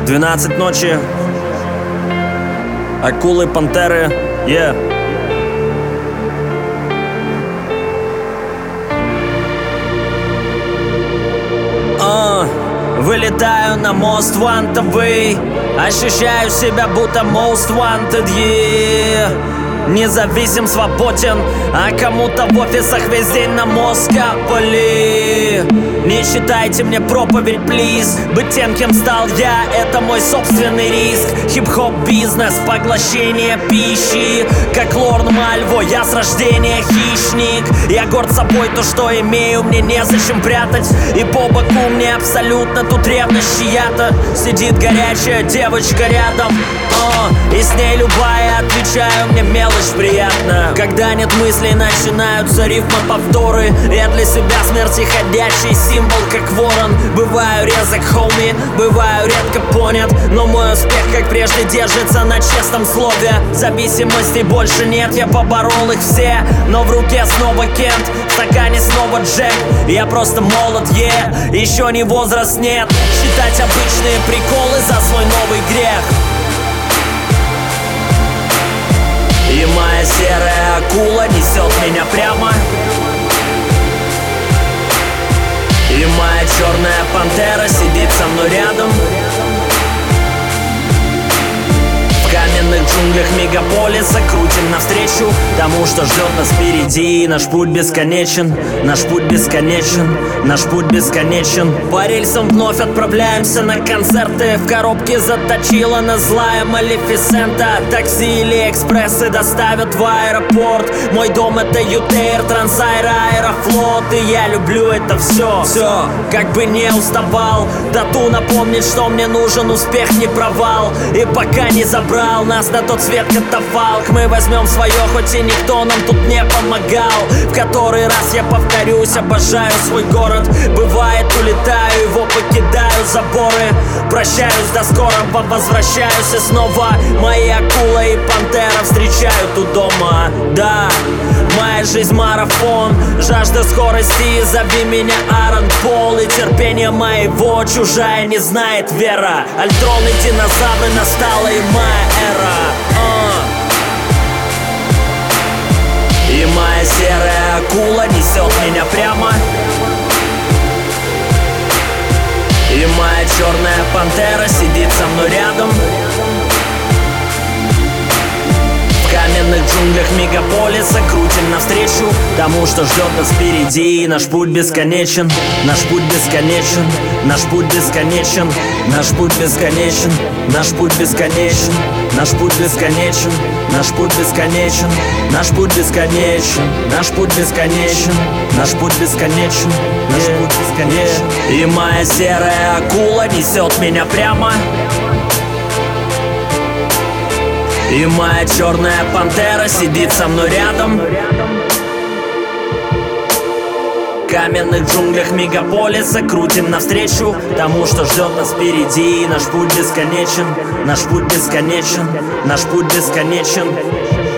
12 ночи. Акулы, пантеры. Вылетаю на мост вантовый, ощущаю себя будто most wanted, Независим, свободен, а кому-то в офисах весь день на мозг капали. Не читайте мне проповедь, плиз. Быть тем, кем стал я, это мой собственный риск. Хип-хоп бизнес, поглощение пищи. Как Лорн Мальво, я с рождения хищник. Я горд собой, то, что имею, мне незачем прятать. И по боку мне абсолютно тут ревность чья-то. Сидит горячая девочка рядом, и с ней любая, отвечаю, мне мелочь приятна. Когда нет мыслей, начинаются рифмы, повторы. Я для себя смерти ходячий символ, как ворон. Бываю резок, хоуми, бываю редко понят, но мой успех, как прежде, держится на честном слове. Зависимостей больше нет, я поборол их все. Но в руке снова Кент, в стакане снова Джек. Я просто молод, еще не возраст, нет. Считать обычные приколы за свой новый грех. И моя серая акула несет меня прямо. И моя черная пантера сидит со мной рядом. В каменных джунглях мегаполиса крутим навстречу тому, что ждет нас впереди. Наш путь бесконечен, наш путь бесконечен, наш путь бесконечен. По рельсам вновь отправляемся на концерты. В коробке заточила на злая Малефисента. Такси или экспрессы доставят в аэропорт. Мой дом — это Ютейр, Трансайр, Аэрофлот. И я люблю это все, как бы не уставал. Тату напомнит, что мне нужен успех, не провал. И пока не забрал нас на тот свет катафалк, мы возьмем свое, хоть и никто нам тут не помогал. В который раз я повторюсь, обожаю свой город. Бывает, улетаю, его покидаю заборы. Прощаюсь до скорого, возвращаюсь и снова. Мои акула и пантера встречают у дома. Да, моя жизнь марафон, жажда скорости, зови меня Аарон Пол. И терпение моего чужая не знает вера. Альтрон и динозавры, настала и моя эра. И моя серая акула несет меня прямо. И моя черная пантера сидит со мной рядом. В каменных джунглях мегаполиса крутим навстречу тому, что ждет нас впереди. Наш путь бесконечен, наш путь бесконечен, наш путь бесконечен, наш путь бесконечен, наш путь бесконечен, наш путь бесконечен, наш путь бесконечен, наш путь бесконечен, наш путь бесконечен, наш путь бесконечен, наш путь бесконечен. И моя серая акула несет меня прямо. И моя черная пантера сидит со мной рядом. В каменных джунглях мегаполиса крутим навстречу тому, что ждет нас впереди. Наш путь бесконечен, наш путь бесконечен, наш путь бесконечен.